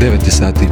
9 sati.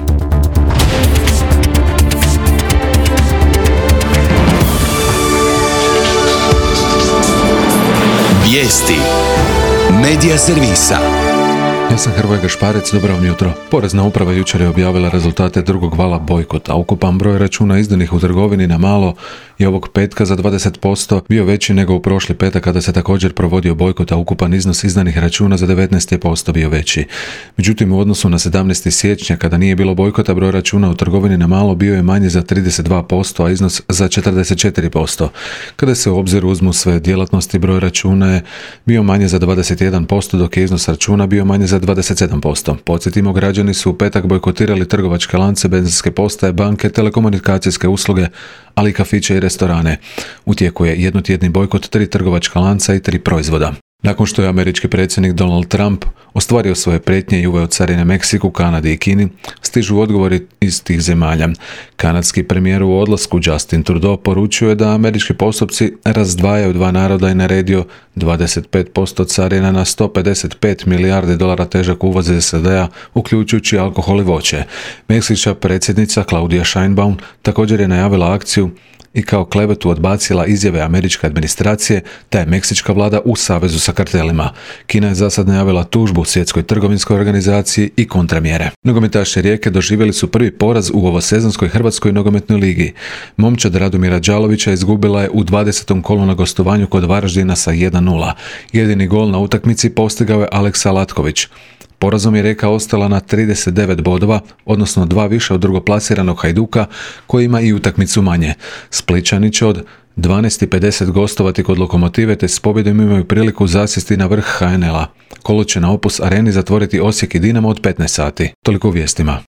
Vijesti Medija servisa. Ja sam Hrvoje Gašparec, dobro vam jutro. Porezna uprava jučer je objavila rezultate drugog vala bojkota. Ukupan broj računa izdanih u trgovini na malo je ovog petka za 20% bio veći nego u prošli petak kada se također provodio bojkot, a ukupan iznos izdanih računa za 19% bio veći. Međutim, u odnosu na 17. siječnja kada nije bilo bojkota, broj računa u trgovini na malo bio je manji za 32%, a iznos za 44%. Kada se u obzir uzmu sve djelatnosti, broj računa je bio manje za 21%, dok je iznos računa bio manje za 27%. Podsjetimo, građani su u petak bojkotirali trgovačke lance, benzinske postaje, banke, telekomunikacijske usluge, ali i kafiće i restorane. U tijeku je jednotjedni bojkot 3 trgovačka lanca i 3 proizvoda. Nakon što je američki predsjednik Donald Trump ostvario svoje prijetnje i uveo carine Meksiku, Kanadi i Kini, stižu odgovori iz tih zemalja. Kanadski premijer u odlasku Justin Trudeau poručuje da američki postupci razdvajaju dva naroda i naredio 25% carina na 155 milijardi dolara težak uvoz iz SAD-a, uključujući alkohol i voće. Meksička predsjednica Claudia Sheinbaum također je najavila akciju i kao klevetu odbacila izjave američke administracije da je meksička vlada u savezu sa kartelima. Kina je zasad najavila tužbu Svjetskoj trgovinskoj organizaciji i kontramjere. Nogometaši Rijeke doživjeli su prvi poraz u ovosezonskoj Hrvatskoj nogometnoj ligi. Momčad Radomira Đalovića izgubila je u 20. kolu na gostovanju kod Varaždina sa 1:0. Jedini gol na utakmici postigao je Aleksa Latković. Porazom je Rijeka ostala na 39 bodova, odnosno 2 više od drugoplasiranog Hajduka, koji ima i utakmicu manje. Splićani će od 12:50 gostovati kod Lokomotive, te s pobjedom imaju priliku zasjesti na vrh HNL-a. Kolo će na Opus areni zatvoriti Osijek i Dinamo od 15 sati. Toliko u vijestima.